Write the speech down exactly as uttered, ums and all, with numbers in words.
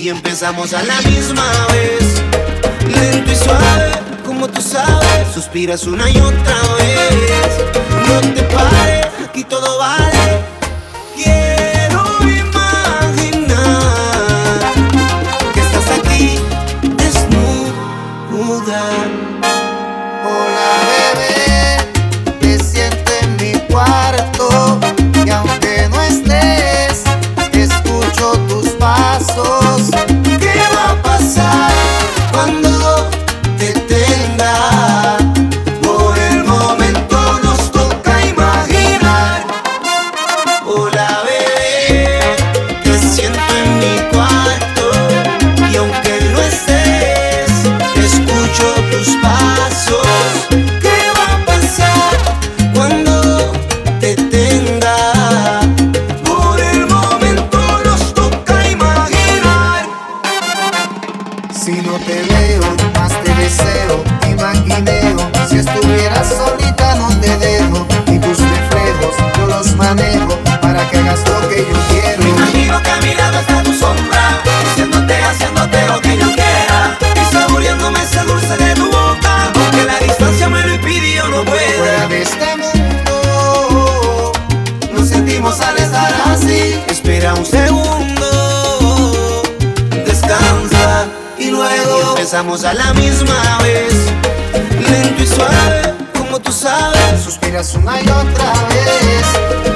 Y empezamos a la misma vez, lento y suave, como tú sabes. Suspiras una y otra vez. No te pares, aquí todo vale. Quiero imaginar que estás aquí, desnuda. Hola bebé, te siento en mi cuarto y aunque no estés, escucho tus pasos. ¿Qué va a pasar cuando te tenga? Por el momento nos toca imaginar. Hola bebé, te siento en mi cuarto y aunque no estés, escucho tus pasos. ¿Qué va a pasar cuando te tenga? Por el momento nos toca imaginar. Si no te veo, más te deseo y maquineo. Si estuvieras solita no te dejo, y tus reflejos yo los manejo para que hagas lo que yo quiero. Me imagino que a mi lado está tu sombra, diciéndote, haciéndote lo que yo quiera, y saboreándome ese dulce de tu boca, aunque la distancia me lo impide y yo no Fuera pueda. de este mundo nos sentimos al estar así. Espera un segundo, descansa y luego empezamos a la misma vez, lento y suave, como tú sabes. Suspiras una y otra vez.